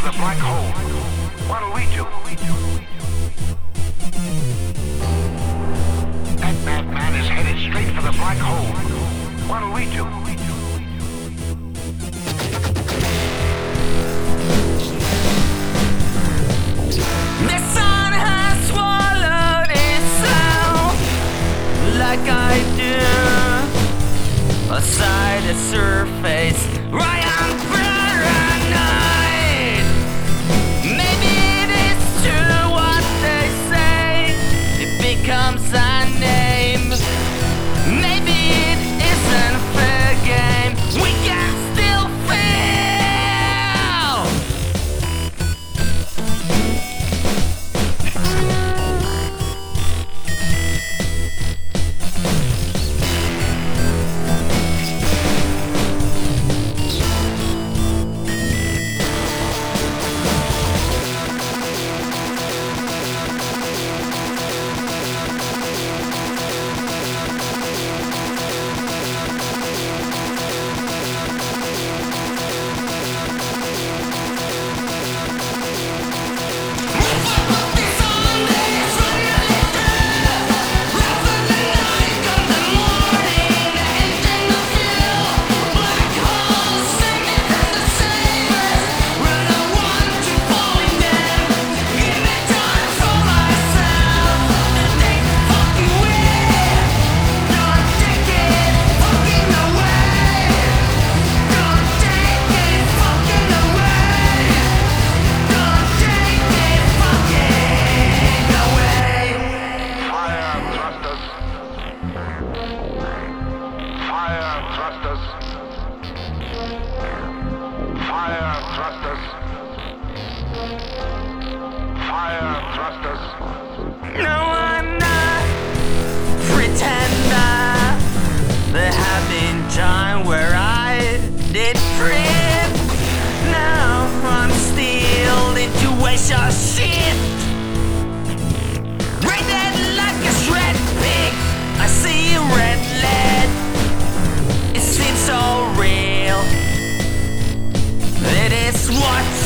for the black hole. What'll we do? That madman is headed straight for the black hole. What'll we do? The sun has swallowed itself like I do. Aside the surface, right on paranoid. Maybe it is true what they say. It becomes a name. Maybe it isn't a fair game. We can still fail. No, I'm not pretender. There have been times where I did print. Now I'm still into of shit. Rated like a shred pig. I see red lead. It seems so real. It is what